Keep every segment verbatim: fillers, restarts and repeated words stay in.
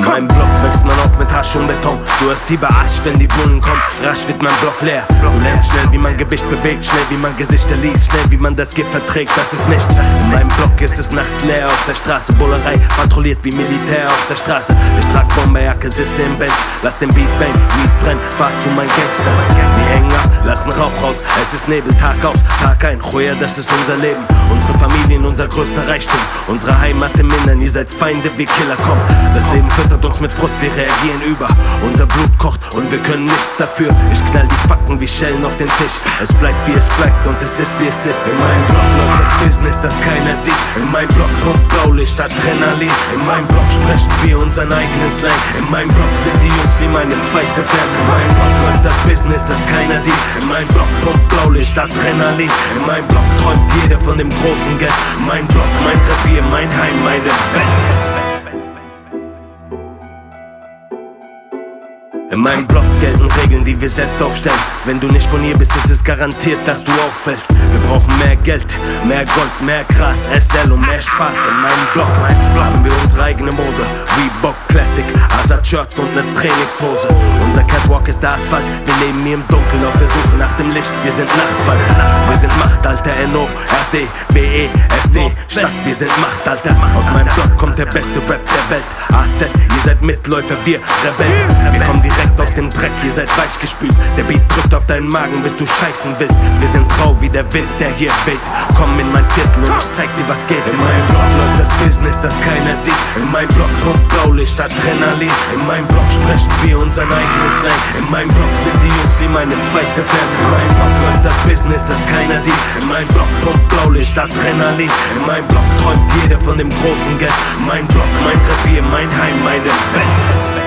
meinem Block wächst man auf mit Hasch und Beton. Du hörst lieber Asch, wenn die Bullen kommen. Rasch wird mein Block leer. Du lernst schnell, wie man Gewicht bewegt, schnell, wie man Gesichter liest, schnell, wie man das Gift verträgt. Das ist nichts. In meinem Block ist es nachts leer auf der Straße. Bullerei patrouilliert wie Militär auf der Straße. Ich trag Bomberjacke, sitze im Benz, lass den Beat bang, Weed brennt, fahr zu meinem Gangster. Die hängen ab, lassen Rauch raus. Es ist Nebel, Tag aus, Tag ein. Ruhe, das ist unser Leben. Unsere Familien, unser größter Reichtum. Unsere Heimat im Innern, ihr seid Feinde wie Killer, komm. Das Leben füttert uns mit Frust, wir reagieren über. Unser Blut kocht und wir können nichts dafür. Ich knall die Fakten wie Schellen auf den Tisch. Es bleibt wie es bleibt und es ist wie es ist. In meinem Block läuft das Business, das keiner sieht. In meinem Block pumpt Blaulicht, Adrenalin. In meinem Block sprechen wir unseren eigenen Slang. In meinem Block sind die Jungs wie meine zweite Fan. In meinem Block läuft das Business, das keiner sieht. In meinem Block pumpt Blaulicht, Adrenalin. In meinem Block träumt jeder von dem großen Geld. Mein Block, mein Revier, mein Heim, meine Welt. In meinem Block gelten Regeln, die wir selbst aufstellen. Wenn du nicht von hier bist, ist es garantiert, dass du auffällst. Wir brauchen mehr Geld, mehr Gold, mehr Gras, S L und mehr Spaß. In meinem Block haben wir unsere eigene Mode. Reebok Classic, Azad-Shirt und ne Trainingshose. Unser Catwalk ist der Asphalt. Wir leben hier im Dunkeln auf der Suche nach dem Licht. Wir sind Nachtfalter, wir sind Macht, Alter. N O, R D, W E, S D, Stadt, wir sind Macht, Alter. Aus meinem Block kommt der beste Rap der Welt. A Z, ihr seid Mitläufer, wir Rebellen. Wir kommen direkt aus dem Dreck, ihr seid weichgespült. Der Beat drückt auf deinen Magen, bis du scheißen willst. Wir sind grau wie der Wind, der hier weht. Komm in mein Viertel und ich zeig dir, was geht. In meinem Block läuft das Business, das keiner sieht. In meinem Block pumpt Blaulicht, Adrenalin. In meinem Block sprechen wir unseren eigenen Slang. In meinem Block sind die Jungs wie meine zweite Fan. In meinem Block läuft das Business, das keiner sieht. In meinem Block pumpt Blaulicht, Adrenalin. In meinem Block träumt jeder von dem großen Geld. Mein Block, mein Revier, mein Heim, meine Welt.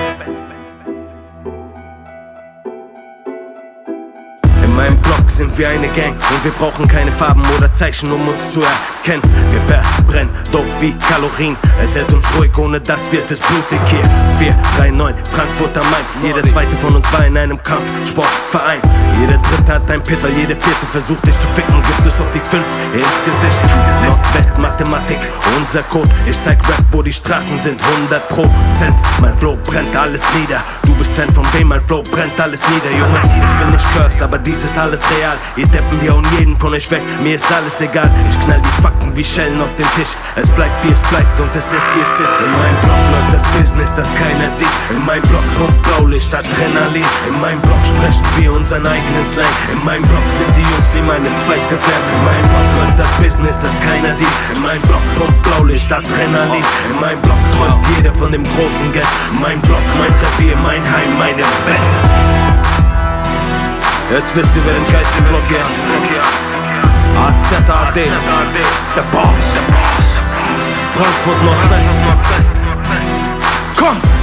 In meinem Block sind wir eine Gang und wir brauchen keine Farben oder Zeichen, um uns zu erkennen. Wir verbrennen Dope wie Kalorien. Es hält uns ruhig, ohne das wird es blutig hier. vier drei neun, Frankfurt am Main. Jeder zweite von uns war in einem Kampfsportverein. Jeder dritte hat ein Pit, weil jeder vierte versucht dich zu ficken. Gibt es auf die fünf ins Gesicht. Nordwest Mathematik, unser Code. Ich zeig Rap, wo die Straßen sind. hundert Prozent. Mein Flow brennt alles nieder. Du bist Fan von wem? Mein Flow brennt alles nieder, Junge. Ich bin nicht Curse, aber dies ist alles real. Ihr deppen wir und jeden von euch weg. Mir ist alles egal. Ich knall die Fakten wie Schellen auf den Tisch. Es bleibt wie es bleibt und es ist wie es ist. In meinem Block läuft das Business, das keiner sieht. In meinem Block pumpt Blaulicht, Adrenalin. In meinem Block sprechen wir unseren eigenen Slang. In meinem Block sind die Jungs wie meine zweite Fan. In meinem Block läuft das Business, das keiner sieht. In meinem Block pumpt Blaulicht, Adrenalin. In meinem Block träumt jeder von dem großen Geld. Mein Block, mein Revier, mein Heim, meine Welt. Jetzt wisst ihr, wer den geilsten Block ist. A Z A D, der Boss. Frankfurt Nordwest. Komm!